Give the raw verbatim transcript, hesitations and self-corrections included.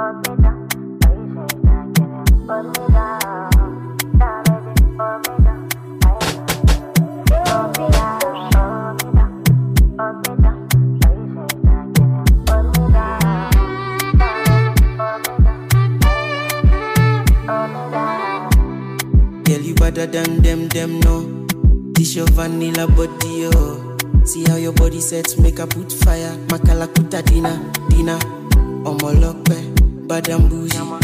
Better than them, them no. This your vanilla body, oh. See how your body sets, make her put fire. Makala kuta dina, dina. Omo lokpe, bad and bougie.